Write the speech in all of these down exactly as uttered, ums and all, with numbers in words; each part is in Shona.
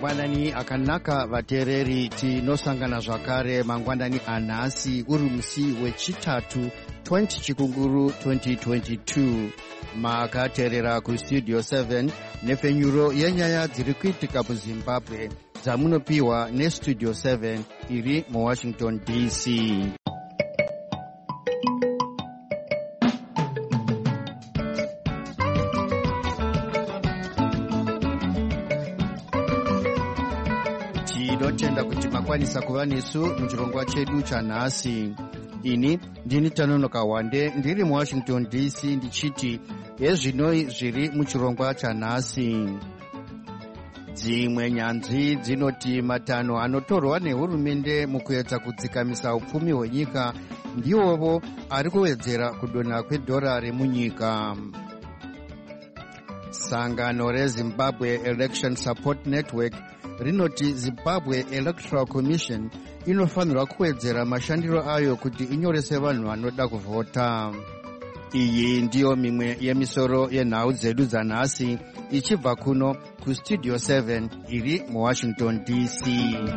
mangwanani akanaka vateereri, tinosangana zvakare mangwanani anhasi uri musi wechitatu twenty chikunguru twenty twenty-two. Makateerera kustudio seven nepfenyuro yenyaya dziri kuitika kuzimbabwe dzamunopiwa nestudio seven iri muwashington D C. Tinotenda kuti makwanisa kuva nesu muchirongwa chedu chanhasi. Ini ndini Tanonoka Wande ndiri muwashington D C ndichiti yezvinoi zviri muchirongwa chanhasi. Dzimwe nyanzvi dzinoti matanho anotorwa nehurumende mukuedza kudzikamisa upfumi hwenyika ndiwovo ari kuwedzera kudonha kwedhora remunyika. Sangano reZimbabwe Election Support Network rinoti Zimbabwe Electoral Commission inofanirwa kuwedzera mashandiro ayo kuti inyorese vanhu vanoda kuvhota. Iyi ndiyo mimwe yemisoro yenhau dzedu dzanhasi ichibva kuno kustudio seven iri muwashington D C.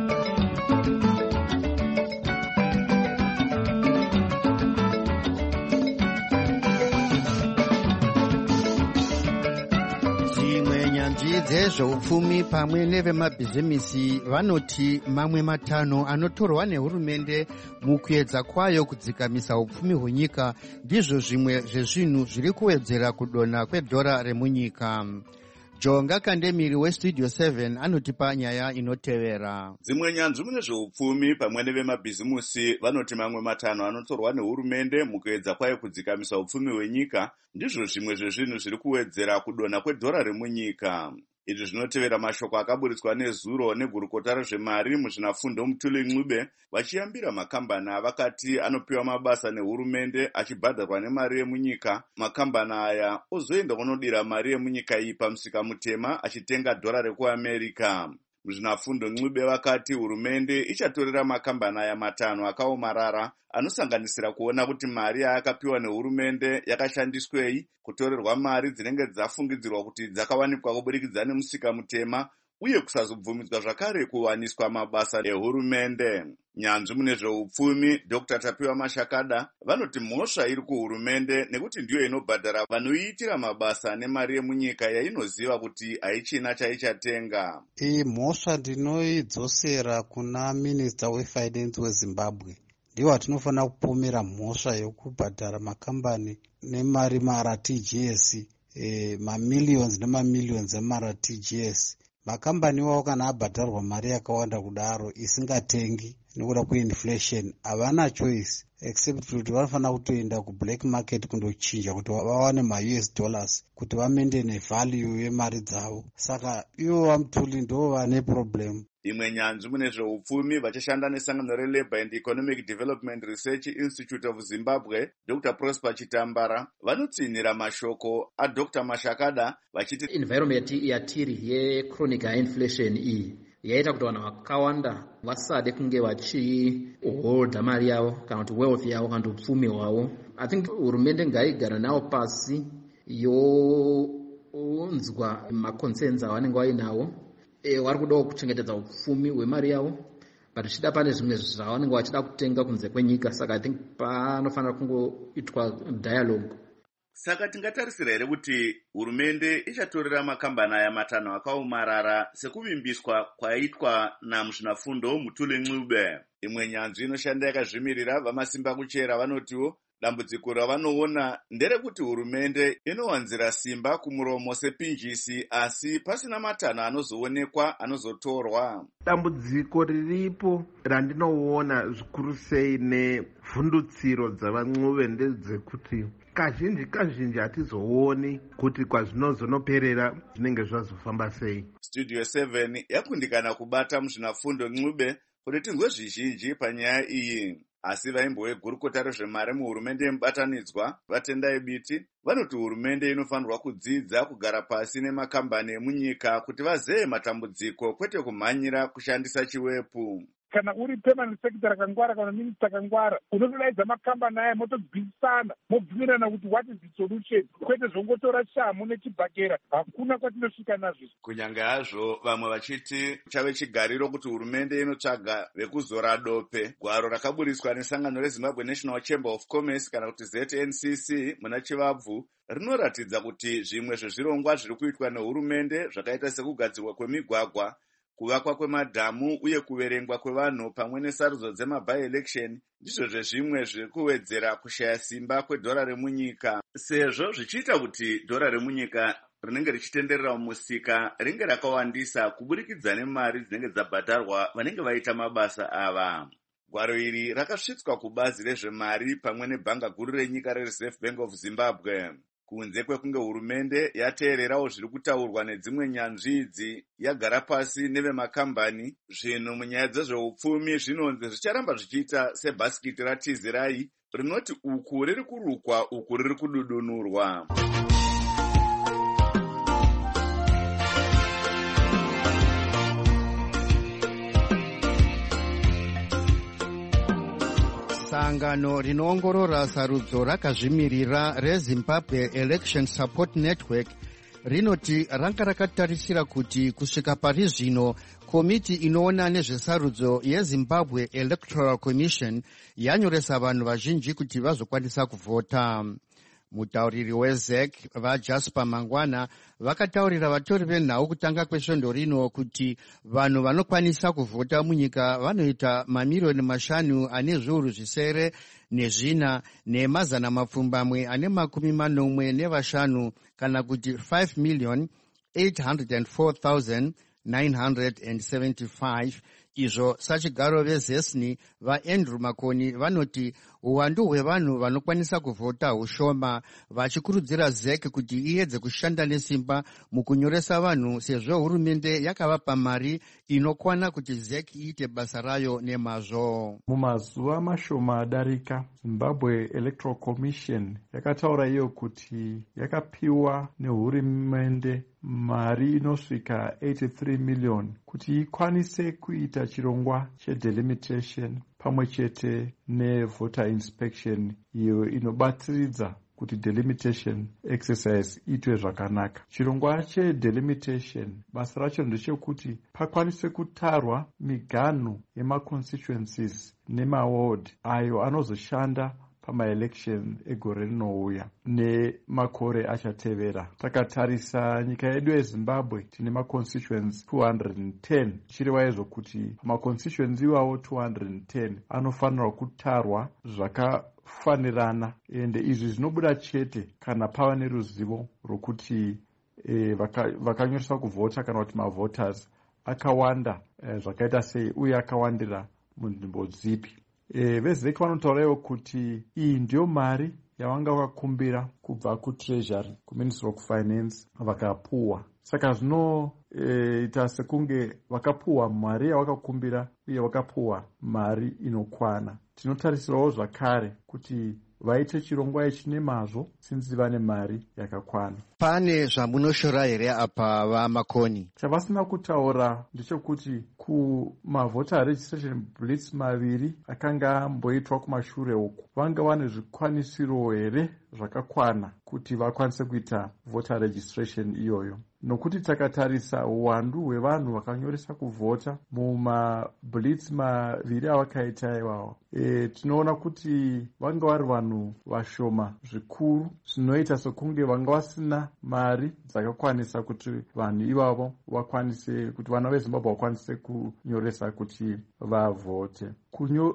Dzezveupfumi pamwe nevemabhizimisi vanoti mamwe matanho anotorwa nehurumende mukuedza kwayo kudzikamisa upfumi hwenyika ndizvo zvimwe zvezvinhu zviri kuwedzera kudonha kwedhora remunyika. Jonga Kandemiri westudio seven anotipa nyaya inotevera. Dzimwe nyanzvi mune zveupfumi pamwe nevemabhizimusi vanoti mamwe matanho anotorwa nehurumende mukuedza kwayo kudzikamisa upfumi hwenyika ndizvo zvimwe zvezvinhu zviri kuwedzera kudonha kwedhora remunyika. Izvi zvinotevera mashoko akaburitswa nezuro negurukota rezvemari muzvinafundo Mutuli Ncube vachiyambira makambani avakati anopiwa mabasa nehurumende achibhadharwa nemari yemunyika. Makambani aya ozoenda kunodira mari yemunyika iyi pamusika mutema achitenga dhora rekuAmerica. Muzvinafundo Ncube vakati hurumende ichatorera makambani aya matanho akaomarara anosanganisira kuona kuti mari yaakapiwa nehurumende yakashandiswei, kutorerwa mari dzinenge dzafungidzirwa kuti dzakawanikwa kubudikidza nemusika mutema, uye kusazobvumidzwa zvakare kuwaniswa mabasa ehurumende. Nyanzvi mune zveupfumi Doctor Tapiwa Mashakada vanoti mhosva iri kuhurumende nekuti ndiyo inobhadhara vanoiitira mabasa nemari yemunyika yainoziva kuti haichina chaichatenga. Iyi mhosva ndinoidzosera kuna Minister weFinance weZimbabwe. Ndiwo watinofanira kupomera mhosva yokubhadhara makambani nemari mara T G S, e, mamillions nemamillions emara T G S. Makambani wao kana abhadharwa mari yakawanda kudaro isingatengi nekuda kweinflation havana choice except kuti vanofanira kutoenda kublack market kundochinja kuti vawane ma-U S dollars kuti vamendene value yemari dzavo. Saka ivo vaMutuli ndo vane problem. Imwe nyanzvi mune zveupfumi vachishanda nesangano reLabour and Economic Development Research Institute of Zimbabwe Doctor Prosper Chitambara vanotsinhira mashoko aDoctor Mashakada vachiti environment yatiri yechronic high inflation iyi yaita kuti vanhu vakawanda vasade kunge vachiholda mari yavo kana kuti wealth yavo kana kuti upfumi hwavo. I think hurumende ngaigara navo pasi younzwa maconcerns avanenge vainawo. E, vari kudawo kuchengetedza upfumi hwemari yavo but chida pane zvimwe zvavanenge vachida kutenga kunze kwenyika. Saka I think panofanira kungoitwa dialogue. Saka tingatarisira here kuti hurumende ichatorera makambani aya matanho akaomarara sekuvimbiswa kwaitwa namuzvinafundo Mutuli Ncube. Imwe nyanzvi inoshanda yakazvimirira vamasimba kuchera vanotiwo dambudziko ravanoona nderekuti hurumende inowanzira simba kumuromo sepinjisi asi pasina matanho anozoonekwa anozotorwa. Dambudziko riripo randinoona zvikuru sei nevhundutsiro dzavaNcube ndedzekuti kazhinji kazhinji hatizooni kuti kwazvinozonoperera zvinenge zvazofamba sei. Studio seven yakundikana kubata muzvinafundo Ncube kuti tinzwe zvizhinji panyaya iyi. Asi vaimbo vegurukota rezvemari muhurumende yemubatanidzwa vatendai biti vanoti hurumende inofanirwa kudzidza kugara pasi nemakambani emunyika kuti vazeye matambudziko kwete kumhanyira kushandisa chiwepu. kana uri permanent secretary akangwara kana minister akangwara, unotodaidza makambani aya motobvisana mobvumirana kuti what is the solution, kwete zvongotora shamu nechibhakera. Hakuna kwatinosvika nazvo. Kunyange hazvo vamwe vachiti chave chigariro kuti hurumende inotsvaga vekuzora dope, gwaro rakaburiswa nesangano reZimbabwe National Chamber of Commerce kana kuti Z N C C muna Chivabvu rinoratidza kuti zvimwe zvezvirongwa zviri kuitwa nehurumende zvakaita sekugadzirwa kwemigwagwa, kuvakwa kwemadhamu uye kuverengwa kwevanhu pamwe nesarudzo dzema-by-election ndizvo zvezvimwe zviri kuwedzera kushaya simba kwedhora remunyika, sezvo zvichiita kuti dhora remunyika rinenge richitenderera mumusika ringe rakawandisa kuburikidza nemari dzinenge dzabhadharwa vanenge vaita mabasa ava. Gwaro iri rakasvitswa kubazi rezvemari pamwe nebhanga guru renyika reReserve Bank of Zimbabwe. Kunze kwekunge hurumende yateererawo zviri kutaurwa nedzimwe nyanzvi idzi, yagara pasi nevemakambani, zvinhu munyaya dzezveupfumi zvinonzi zvicharamba zvichiita sebhasikiti ratizirai rinoti uku riri kurukwa uku riri kududunurwa. Sangano rinoongorora sarudzo rakazvimirira reZimbabwe Election Support Network rinoti ranga rakatarisira kuti kusvika pari zvino komiti inoona nezvesarudzo yeZimbabwe Electoral Commission yanyoresa vanhu vazhinji kuti vazokwanisa kuvhota. Mutauriri weZ E C vaJasper Mangwana vakataurira vatori venhau kutanga kwesvondo rino kuti vanhu vanokwanisa kuvhota munyika vanoita mamiriyoni mashanu ane zviuru zvisere nezvina nemazana mapfumbamwe ane makumi manomwe nevashanu kana kuti five million eight hundred four thousand nine hundred seventy-five. Izvo sachigaro vezesni vaAndrew Makoni vanoti uwandu hwevanhu vanokwanisa kuvhota hushoma, vachikurudzira Z E C kuti iedze kushanda nesimba mukunyoresa vanhu sezvo hurumende yakavapa mari inokwana kuti Z E C iite basa rayo nemazvo. Mumazuva mashoma adarika, Zimbabwe Electoral Commission yakataura iyo kuti yakapiwa nehurumende mari inosvika eighty-three million kuti ikwanise kuita chirongwa chedelimitation pamwe chete nevoter inspection iyo inobatsiridza kuti delimitation exercise itwe zvakanaka. Chirongwa chedelimitation basa racho ndechekuti pakwanise kutarwa miganhu yemaconstituencies nemaward ayo anozoshanda pamaelection egore rinouya nemakore achatevera. Takatarisa nyika yedu yeZimbabwe tine maconstituents two hundred ten, chireva izvo kuti maconstituents iwawo two hundred ten anofanirwa kutarwa zvakafanirana, ende izvi zvinobuda chete kana pava neruzivo rwokuti e, vakanyoreswa kuvhota kana kuti mavoters akawanda e, zvakaita sei uye akawandira munzvimbo dzipi. E, veZ E C vanotaurawo kuti iyi ndiyo mari yavanga vakakumbira kubva kuTreasury, kuMinistry of Finance vakapuwa. Saka zvinoita e, sekunge vakapuwa mari yavakakumbira uye vakapuwa mari inokwana. Tinotarisirawo zvakare kuti vaite chirongwa ichi nemazvo sinzi vane mari yakakwana. Pane zvamunoshora here apa vaMakoni? Chavasina kutaura ndechekuti kumavota registration blitz maviri akanga amboitwa kumashure uku, vanga vane zvikwanisiro here zvakakwana kuti vakwanise kuita voter registration iyoyo. Nokuti takatarisa uwandu hwevanhu vakanyoresa kuvhota mumablitz maviri avakaita iwawo, e, tinoona kuti vanga vari vanhu vashoma zvikuru, zvinoita sekunge vanga vasina mari dzakakwanisa kuti vanhu ivavo vakwanise, kuti vana veZimbabwe vakwanise kunyoresa kuti vavhote. Kunyo,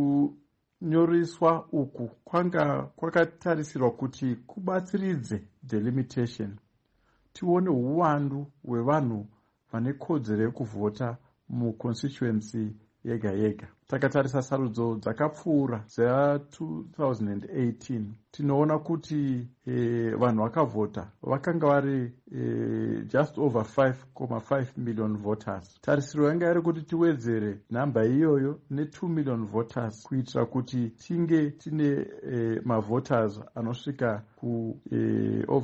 kunyoreswa uku kwanga kwakatarisirwa kuti kubatsiridze delimitation, tione uwandu hwevanhu vane kodzero yekuvhota muconstituency yega yega. Takatarisa sarudzo dzakapfuura dza-two thousand eighteen, tinoona kuti e, vanhu vakavhota vakanga vari e, just over five point five million voters. Tarisiro yanga iri kuti tiwedzere namba iyoyo ne-two million voters kuitira kuti tinge tine e, mavoters anosvika ku e, over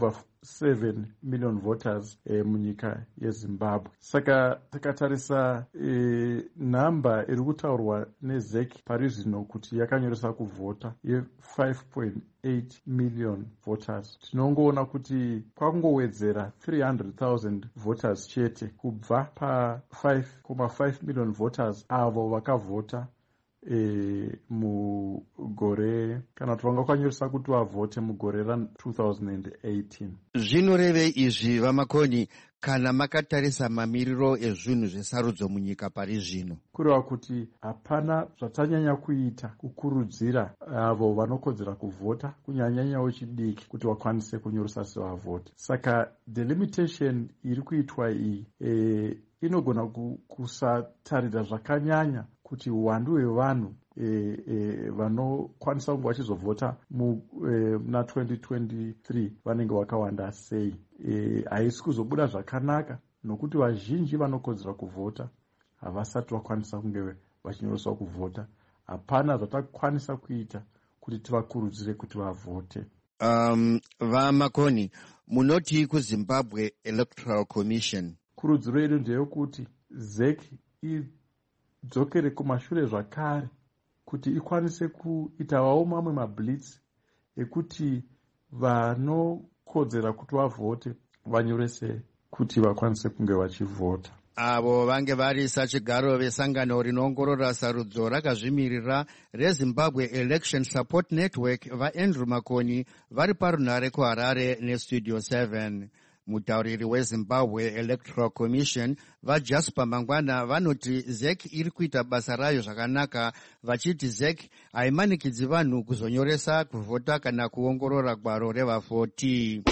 seven million voters eh, munyika yeZimbabwe. Saka takatarisa eh, namba iri kutaurwa neZ E C pari zvino kuti yakanyoresa kuvhota ye five point eight million voters, tinongoona kuti kwakungowedzera three hundred thousand voters chete kubva pa five point five million voters avo vakavhota E, mugore kana kuti vanga kwanyoresa kuti vavhote mugore ra two thousand eighteen. Zvinorevei izvi vamakoni kana makatarisa mamiriro ezvinhu zvesarudzo munyika pari zvino? Kureva kuti hapana zvatanyanya kuita kukurudzira avo vanokodzera kuvhota kunyanyanyawo chidiki kuti vakwanise kunyoresa sevavhoti. Saka delimitation iri kuitwa iyi e, inogona kusatarira zvakanyanya kuti uwandu hwevanhu e, e, vanokwanisa kunge vachizovhota muna e, twenty twenty-three vanenge vakawanda sei. Haisi e, kuzobuda zvakanaka nokuti vazhinji vanokodzera kuvhota havasati vakwanisa kunge vachinyoreswa kuvhota. Hapana zvatakwanisa kuita kuti tivakurudzire kuti vavhote. Um, vamakoni, munoti kuZimbabwe Electoral Commission, kurudziro yedu ndeyekuti Z E C idzokere kumashure zvakare kuti ikwanise kuitawo mamwe mablitz ekuti vanokodzera kuti vavhote vanyorese kuti vakwanise kunge vachivhota. Avo vange vari sachigaro vesangano rinoongorora sarudzo rakazvimirira reZimbabwe Election Support Network vaAndrew Makoni vari parunhare kuHarare neStudio seven. Mutauriri weZimbabwe Electoral Commission vaJasper Mangwana vanoti Z E C iri kuita basa rayo zvakanaka, vachiti Z E C haimanikidzi vanhu kuzonyoresa kuvhota kana kuongorora gwaro revavhoti.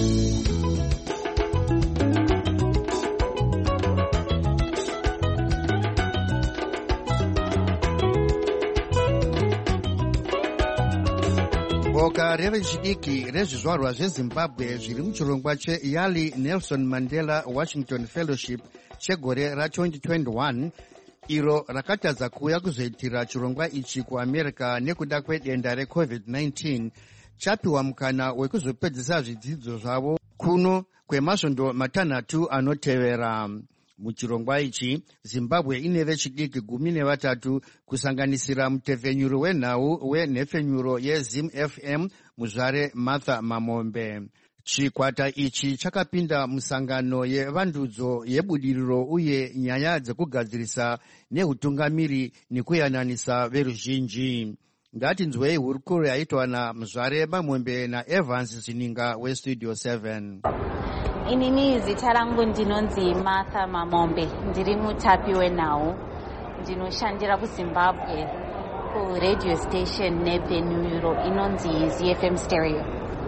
Boka revechidiki rezvizvarwa zveZimbabwe zviri muchirongwa cheYali Nelson Mandela Washington Fellowship chegore ra twenty twenty-one iro rakatadza kuuya kuzoitira chirongwa ichi kuAmerica nekuda kwedenda reCovid nineteen chapiwa mukana wekuzopedzisa zvidzidzo zvavo kuno kwemasvondo matanhatu anotevera. Muchirongwa ichi Zimbabwe ine vechidiki gumi nevatatu kusanganisira mutepfenyuro wenhau wenhepfenyuro yeZim F M muzvare Martha Mamombe. Chikwata ichi chakapinda musangano yevandudzo yebudiriro uye nyaya dzekugadzirisa neutungamiri nekuyananisa veruzhinji. Ngatinzwei hurukuro yaitwa naMuzvare Mamombe naEvans Zininga weStudio seven. Inini zita rangu ndinonzi Martha Mamombe, ndiri mutapi wenhau, ndinoshandira kuZimbabwe kuradio station nevenue inonzi Z F M Stereo.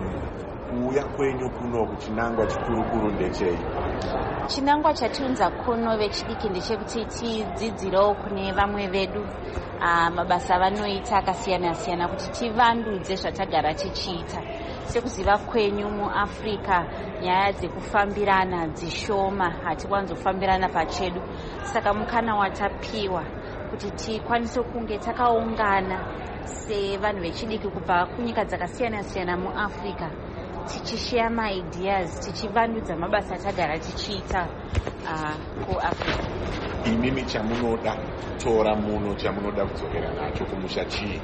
Kuuya kwenyu kuno kuchinangwa chikurukuru ndechei? Chinangwa chatiunza kuno vechidiki ndechekuti tidzidzirewo kune vamwe vedu mabasa vanoita akasiyana siyana kuti tivandudze zvatagara tichiita. Sekuziva kwenyu muAfrica nyaya dzekufambirana dzishoma, hatikwanzofambirana pachedu. Saka mukana watapiwa kuti tikwanise kunge takaungana sevanhu vechidiki kubva kunyika dzakasiyana siyana muAfrica, tichishare maideas, tichivandudza mabasa atagara tichiita uh, kuAfrica. Imimi chamunoda tora muno chamunoda kudzokera nacho kumusha chii?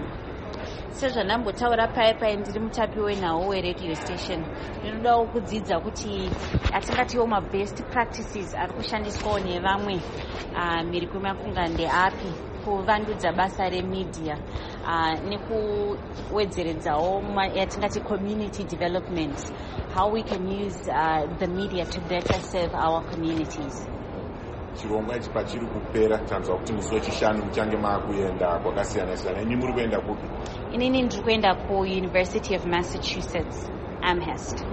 Sezvanambotaura paya paya ndiri mutapi wenhau weradio station, ndinodawo kudzidza kuti atingatiwo mabest practices ari kushandiswawo nevamwe uh, mhiri kwemakunga ndeapi kuvandudza basa remedia uh, nekuwedzeredzawo yatingati community development, how we can use uh, the media to better serve our communities. Chirongwa ichi pachiri kupera tanzwa kuti musi wechishanu muchange maakuenda kwakasiyana siyana. Inyi muri kuenda kupi? Inini ndiri kuenda kuUniversity of Massachusetts, Amherst.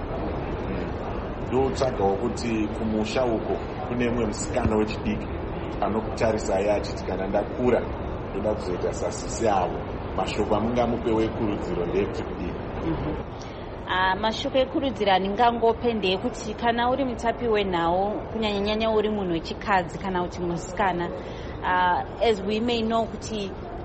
Ndotsvagawo kuti kumusha uko kune mumwe musikana wechidiki anokutarisai achiti kana ndakura ndoda kuzoita sasisi avo. Mashoko amungamupewo ekurudziro ndeyekuti kudii? Uh, mashoko ekurudziro andingangope ndeyekuti kana uri mutapi wenhau, kunyanyanyanya uri munhu wechikadzi kana kuti musikana, uh, as we may know kuti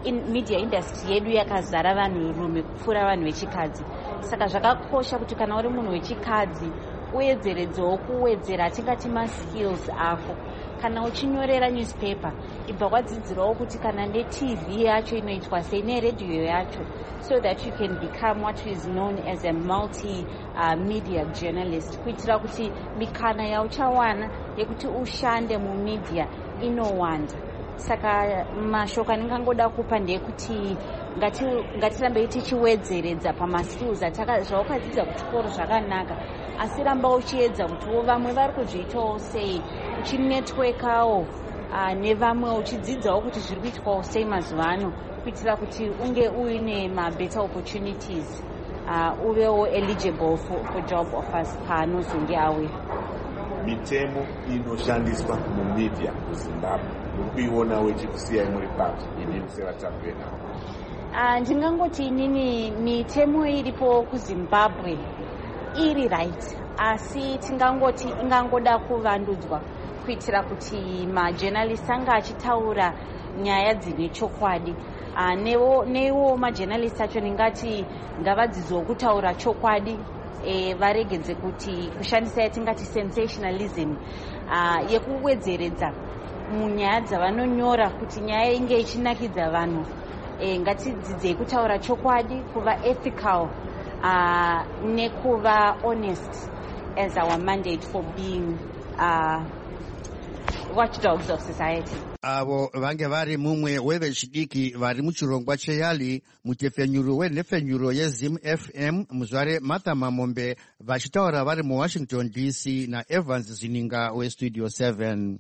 in media industry yedu yakazara vanhurume kupfuura vanhu vechikadzi. Saka zvakakosha kuti kana uri munhu wechikadzi uwedzeredzewo kuwedzera tingati maskills ako. Kana uchinyorera newspaper ibva kwadzidzirawo kuti kana neTV yacho inoitwa sei neredhiyo yacho, so that you can become what is known as a multi uh, media journalist, kuitira kuti mikana yauchawana yekuti ushande mumedia inowanda. Saka mashoko andingangoda kupa ndeyekuti ngatirambe tichiwedzeredza pamaskills zvawakadzidza kuchikoro zvakanaka, asi ramba uchiedza kuti vamwe vari kuzviitawo sei, uchinetworkawo uh, nevamwe uchidzidzawo kuti zviri kuitwawo sei mazuva ano, kuitira kuti unge uine mabetter opportunities, uh, uvewo eligible for, for job offers paanozonge auya. Mitemo inoshandiswa mumedia kuZimbabwe nokuiona wechikusiyai muri papi inini sevatambi venhau? Uh, ndingangoti inini mitemo iripo kuZimbabwe iri right, asi tingangoti ingangoda kuvandudzwa kuitira kuti majournalist anga achitaura nyaya dzine chokwadi. Uh, newo newo majournalist acho ndingati ngavadzidzewo kutaura chokwadi, e, varegedze kuti kushandisa yatingati sensationalism uh, yekuwedzeredza munyaya dzavanonyora kuti nyaya inge ichinakidza vanhu. E, ngatidzidzei kutaura chokwadi, kuva ethical uh, nekuva honest as our mandate for being uh, watchdogs of society. Avo vange vari mumwe wevechidiki vari muchirongwa cheyali mutefenyuro wenhefenyuro yeZim F M muzvare Martha Mamombe vachitaura vari muWashington D C naEvans Zininga weStudio seven.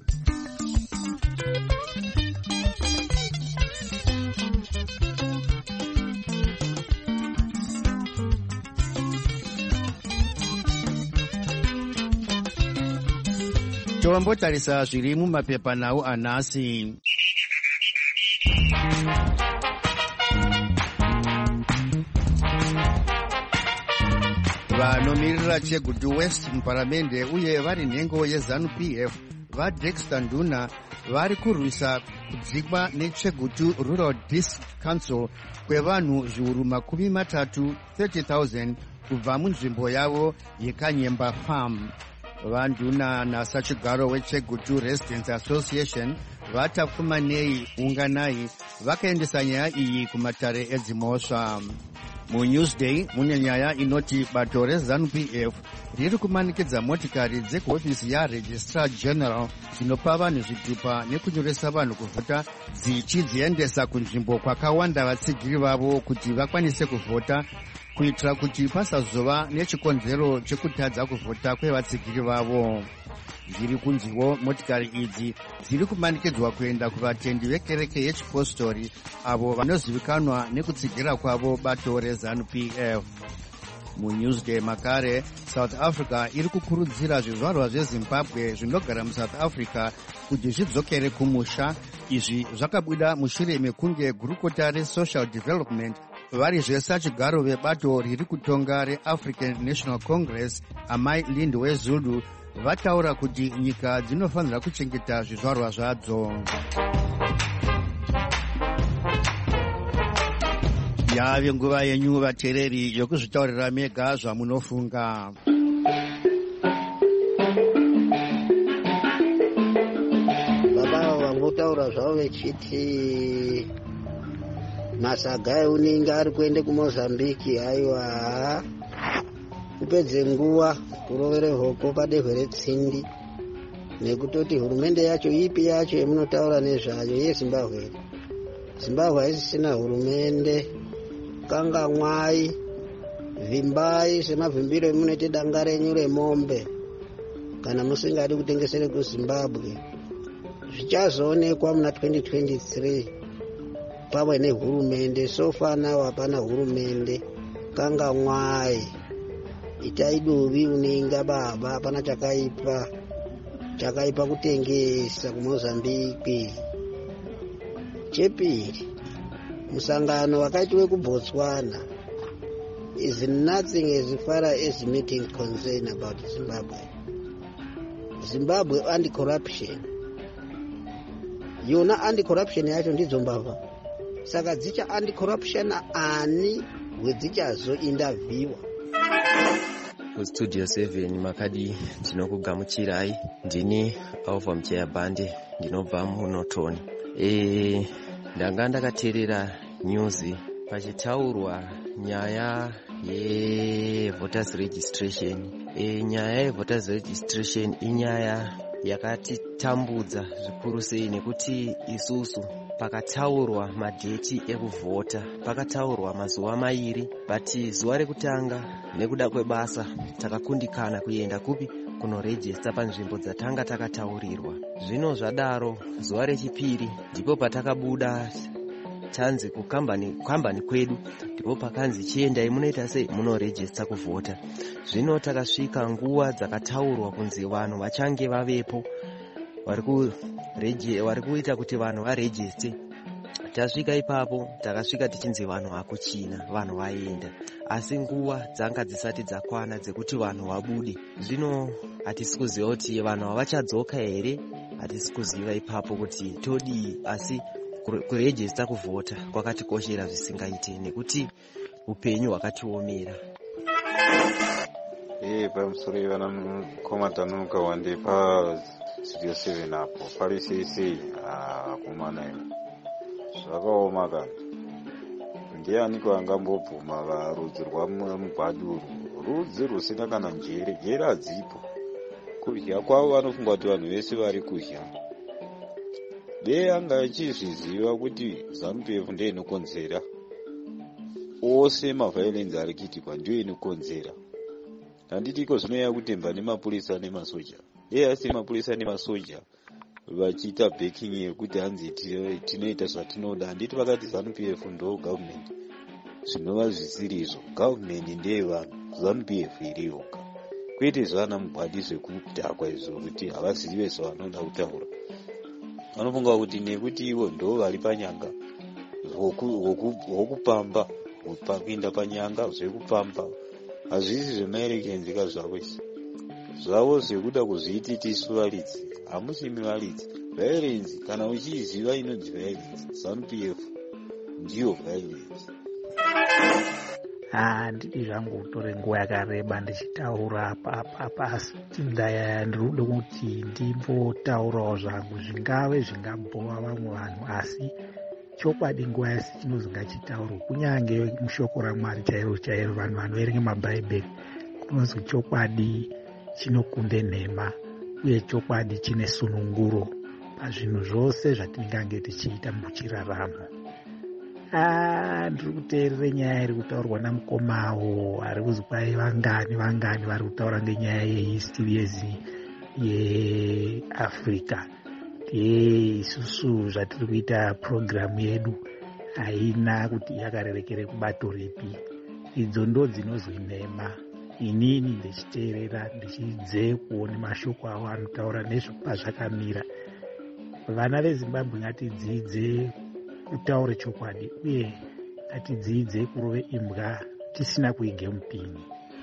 Tombotarisa zviri mumapepa nawo anhasi. Vanomirira Chegutu West muparamende uye vari nhengo yeZanu P F vaDexter Nduna vari kurwisa kudzikwa neChegutu Rural District Council kwevanhu zviuru makumi matatu thirty thousand kubva munzvimbo yavo yeKanyemba Farm. Vanduna nasachigaro weChegutu Residents Association vatapfumanei unganai vakaendesa nyaya iyi kumatare edzimhosva. MuNewsDay mune nyaya inoti bato reZanu P F riri kumanikidza motikari dzekuhofisi yaRegistrar General dzinopa vanhu zvitupa nekunyoresa vanhu kuvhota dzichidziendesa kunzvimbo kwakawanda vatsigiri vavo kuti vakwanise kuvhota, kuitira kuti pasazova nechikonzero chekutadza kuvhota kwevatsigiri vavo. Zviri kunziwo motikari idzi dziri kumanikidzwa kuenda kuvatendi vekereke yechipostori avo vanozivikanwa nekutsigira kwavo bato reZanu P F. MuNewsDay makare, South Africa iri kukurudzira zvizvarwa zveZimbabwe zvinogara muSouth Africa kuti zvidzokere kumusha. Izvi zvakabuda mushure mekunge gurukota reSocial Development vari zvesachigaro vebato riri kutonga reAfrican National Congress Amai Lindwe Zulu vataura kuti nyika dzinofanira kuchengeta zvizvarwa zvadzo. Yave nguva yenyu vateereri yokuzvitaurira mega zvamunofunga. Baba vangotaura zvavo vechiti masaga eunenge ari kuende kuMozambique. Aiwa, kupedze nguva kurovere hoko padehwe retsindi nekutoti hurumende yacho ipi yacho yemunotaura nezvayo yeZimbabwe. Zimbabwe haisisina hurumende, kangamwai, vimbai semavimbiro emunoite danga renyu remombe kana musingadi kutengesere kuZimbabwe. Zvichazoonekwa muna twenty twenty-three pamwe nehurumende. Sofa nawo hapana hurumende, kangamwai. Itai dovi unenga baba, hapana chakaipa chakaipa kutengesa kuMozambique. Chepiri, musangano wakaitwe kuBotswana is nothing as far as meeting concern about Zimbabwe. Zimbabwe anti-corruption. Yona anti-corruption yacho ndidzo mbavha. saka dzicha anti-corruption ani hwedzichazointerviewa. Kustudio seven makadi ndinokugamuchirai. Ndini Alva Muchayabhande, ndinobva muNotoni. E, ndanga ndakateerera news pachitaurwa nyaya yevoters registration. E, nyaya yevoters registration inyaya yakatitambudza zvikuru sei nekuti isusu pakataurwa madheti ekuvhota pakataurwa mazuva mairi, bati zuva rekutanga nekuda kwebasa takakundikana kuenda kupi kunorejista panzvimbo dzatanga takataurirwa. Zvino zvadaro zuva rechipiri ndipo patakabuda chanzi kukambani kambani kwedu ndipo pakanzi chiendai munoita sei munorejista kuvhota. Zvino takasvika nguva dzakataurwa kunzi vanhu vachange vavepo vari ku vari kuita kuti vanhu varejiste. Tasvika ipapo takasvika tichinzi vanhu hakuchina, vanhu vaenda, asi nguva dzanga dzisati dzakwana dzekuti vanhu vabude. Zvino hatisi kuziva kuti vanhu havachadzoka here, hatisi kuziva ipapo kuti todii, asi kurejista kuvhota kwakatikoshera zvisingaite nekuti upenyu hwakatiomera. Ee, pamusoro ivana mukoma tanuka wande pa studio seven apo pari sei sei akomana ino zvakaoma kana ndianiko angambobvuma varudzi rwamugwaduru, rudzi rusina kana njere, njere hadzipo. Kudya kwavo vanofunga kuti vanhu vese vari kudya. Dei anga achizviziva kuti ZANU-P F ndiyo inokonzera ose mavhayolenzi ari kuitikwa, ndiyo inokonzera. Handitiko zvinoya kutemba nemapurisa nemasoja. Dei asi mapurisa nemasoja vachiita backing yekuti hanzi tinoita zvatinoda. Handiti vakati ZANU-P F ndo government, zvinova zvisiri izvo. Government ndeye vanhu, ZANU-P F iri yoga. Kwete zvana mugwadi zvekudhakwa izvo kuti havazive zvavanoda kutaura. Vanofunga kuti nekuti ivo ndo vari panyanga hwokupamba, kuinda panyanga zvekupamba, hazvisi zvemaerekenzika zvavo isi. Zvavo zvekuda kuzviiti tisu varidzi, hamusimi varidzi. Violence, kana uchiziva inonzi violence, ZANU-P F ndiyo violence. Handidi zvangu kutore nguva yakareba ndichitaura apa pasi ndaya ndinoda kuti ndimbotaurawo zvangu zvingave zvingabhova vamwe vanhu, asi chokwadi nguva yese chinonzi ngachitaurwe. Kunyange mushoko raMwari chairo chairo, vanhu vanoverenga mabhaibheri, kunonzi chokwadi chinokunde nhema uye chokwadi chine sununguro pazvinhu zvose zvatingange tichiita muchiraramo. Ah, ndiri kuteerera nyaya iri kutaurwa namukomawo ari kuzi kwai vangani vangani vari kutaura ngenyaya yehistory yeAfrica. Ye isusu zvatiri kuita programu yedu haina kuti yakarerekere kubato ripi. Idzo ndo dzinozwi nhema. Inini ndichiteerera ndichidze kuona mashoko avo anotaura nezvapazvakamira. Vana veZimbabwe ngatidzidze kutaura chokwadi uye ngatidzidze kurove imbwa tisina kuige mupini.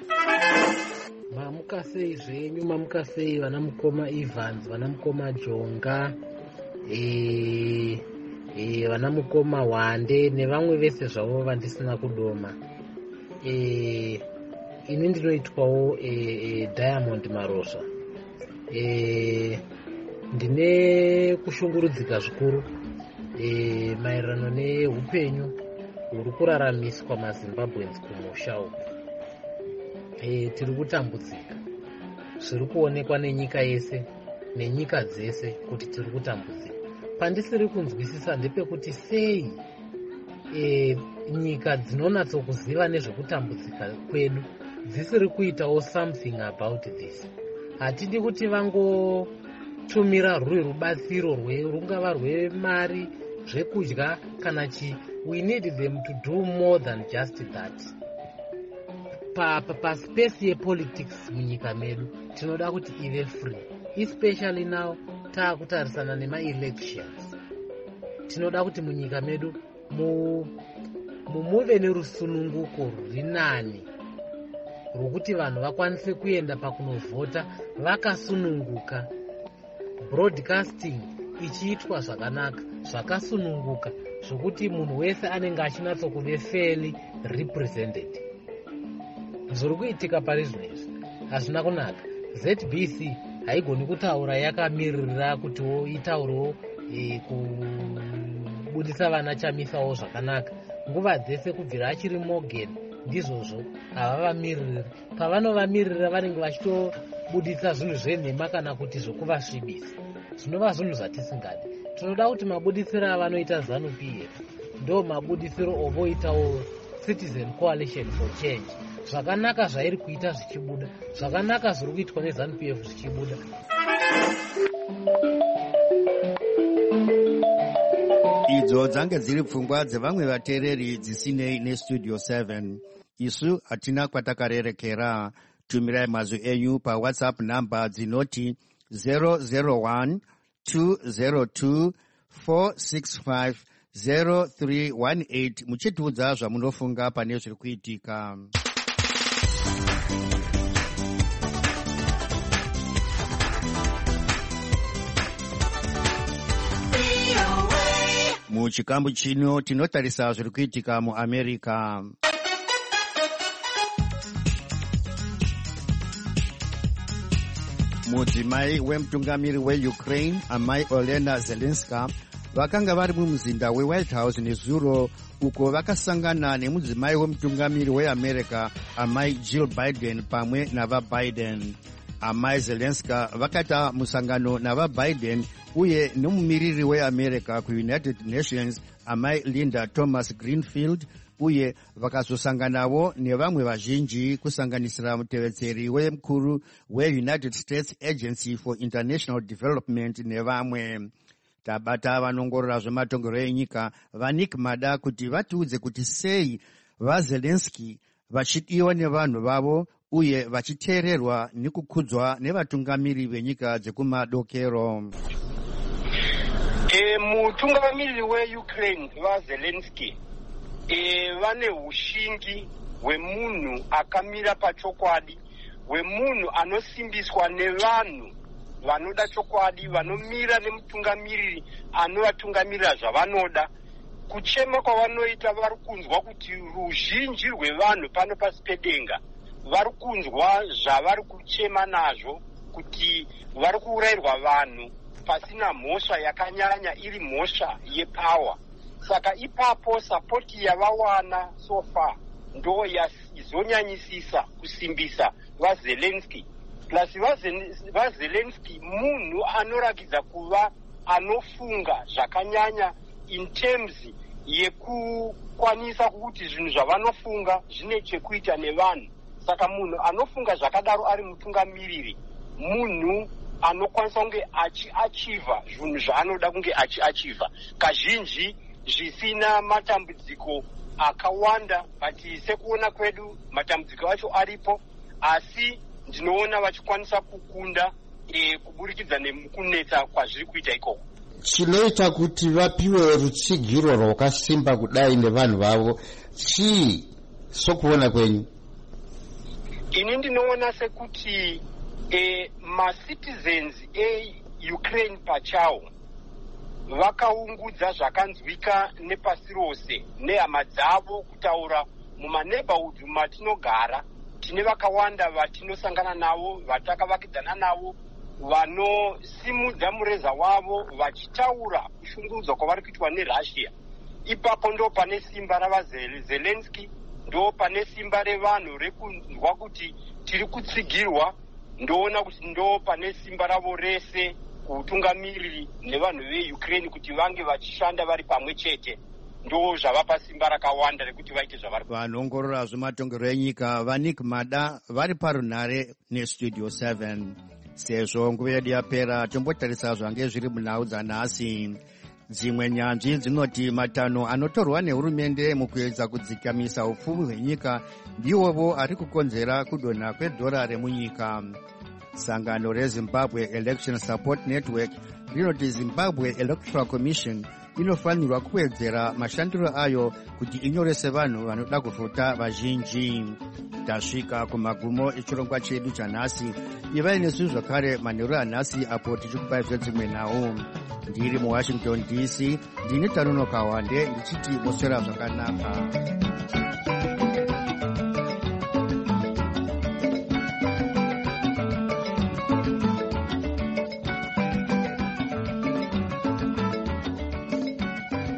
Mamuka sei zvenyu, mamuka sei vana mukoma Evans, vana mukoma Jonga, e, e, vana mukoma Wande nevamwe vese zvavo vandisina kudoma. E, ini ndinoitwawo e, e, Diamond Marosha. E, ndine kushungurudzika zvikuru e, maererano neupenyu huri kuraramiswa maZimbabweans kumusha uku. E, tiri kutambudzika, zviri kuonekwa nenyika yese nenyika dzese kuti tiri kutambudzika. Pandisiri kunzwisisa ndepekuti sei e, nyika dzinonatsokuziva nezvekutambudzika kwedu dzisiri kuitawo something about this. Hatidi kuti vangotumira rwuri rubatsiro rungava rwemari, zvekudya kana chi. We need them to do more than just that. Pa, pa, pa space yepolitics munyika medu tinoda kuti ive free, especially now taakutarisana nema-elections. Tinoda kuti munyika medu mu, muve nerusununguko ruri nani rwokuti vanhu vakwanise kuenda pakunovhota vakasununguka, broadcasting ichiitwa zvakanaka, zvakasununguka zvokuti munhu wese anenge achinatsokuve fairly represented. Zviri kuitika pari zvinezvi hazvina kunaka. Z B C haigoni kutaura yakamirira kutiwo itaurewo e, kubudisa vana chamisawo zvakanaka. Nguva dzese kubvira achiri Morgan ndizvozvo havavamiriri. Pavanovamirira vanenge vachitobudisa zvinhu zvenhema kana kuti zvokuvasvibisa. Zvinova zvinhu zvatisingadi. Tinoda kuti mabudisiro avanoita ZANU P F ndo mabudisiro ovoitawo Citizen Coalition for Change. Zvakanaka zvairi kuita zvichibuda, zvakanaka zviri kuitwa neZANU P F zvichibuda. Idzo dzange dziri pfungwa dzevamwe vateereri dzisinei nestudio seven. Isu hatina kwatakarerekera. Tumirai mazwi enyu paWhatsApp namba dzinoti zero zero one two zero two four six five zero three one eight muchitiudza zvamunofunga pane zviri kuitika. Muchikambu chino tinotarisa zviri kuitika muAmerica. Mudzimai wemutungamiri weUkraine amai Olena Zelenska vakanga vari mumuzinda weWhite House nezuro uko vakasangana nemudzimai wemutungamiri weAmerica amai Jill Biden pamwe navaBiden. Amai Zelenska vakaita musangano navaBiden uye nomumiriri weAmerica kuUnited Nations amai Linda Thomas Greenfield uye vakazosanganawo nevamwe vazhinji kusanganisira mutevedzeri wemukuru weUnited States Agency for International Development nevamwe. Tabata vanongorora zvematongero enyika vaNick Mada kuti vatiudze kuti sei vaZelensky vachidiwa nevanhu vavo uye vachiteererwa nekukudzwa nevatungamiri venyika dzekumadokero. E, mutungamiri weUkraine vaZelensky e, vane ushingi hwemunhu akamira pachokwadi, hwemunhu anosimbiswa nevanhu vanoda chokwadi, vanomira nemutungamiriri anovatungamirira zvavanoda. Kuchema kwavanoita vari kunzwa kuti ruzhinji rwevanhu pano pasi pedenga vari kunzwa zvavari kuchema nazvo, kuti vari kuurayirwa vanhu pasina mhosva yakanyanya, iri mhosva yepawa. Saka ipapo sapoti yavawana so far ndo yazonyanyisisa kusimbisa vaZelensky. Plus vaZelensky munhu anorakidza kuva anofunga zvakanyanya in terms yekukwanisa kuti zvinhu zvavanofunga zvine chekuita nevanhu. Saka munhu anofunga zvakadaro ari mutungamiriri, munhu anokwanisa kunge achiachiva zvinhu zvaanoda kunge achiachiva, kazhinji zvisina matambudziko akawanda. But sekuona kwedu matambudziko acho aripo, asi ndinoona vachikwanisa kukunda e, kuburikidza nekunetsa kwazviri kuita ikoko. Chinoita kuti vapiwe rutsigiro rwakasimba kudai nevanhu vavo chii sokuona kwenyu? Ini ndinoona sekuti e, macitizens eUkraine pachawo vakaungudza zvakanzwika nepasi rose nehama dzavo kutaura mumaneighborhood matinogara. Tine vakawanda vatinosangana navo, vatakavakidzana navo, vanosimudza mureza wavo vachitaura kushungurudzwa kwavari kuitwa neRussia. Ipapo ndo pane simba ravaZelensky, ndo pane simba revanhu rekunzwa kuti tiri kutsigirwa. Ndoona kuti ndo pane simba ravo rese kutungamiriri nevanhu veUkraine kuti vange vachishanda vari pamwe chete. Ndo zvavapa simba rakawanda rekuti vaite zvavari. Vanongorora zvematongero enyika vaNick Mada vari parunhare nestudio seven. Sezvo nguva yedu yapera tombotarisa zvange zviri munhau dzanhasi. Dzimwe nyanzvi dzinoti matanho anotorwa nehurumende mukuedza kudzikamisa upfumi hwenyika ndiwovo ari kukonzera kudonha kwedhora remunyika. Sangano reZimbabwe Election Support Network rinoti Zimbabwe Electoral Commission inofanirwa kuwedzera mashandiro ayo kuti inyorese vanhu vanoda kuvhota vazhinji. Tasvika kumagumo echirongwa chedu chanhasi. Ivai nesu zvakare manheru anhasi apo tichikupai dzimwe nhau. ndiri muwashington D C ndini Tanono Kawande ndichiti moswera zvakanaka.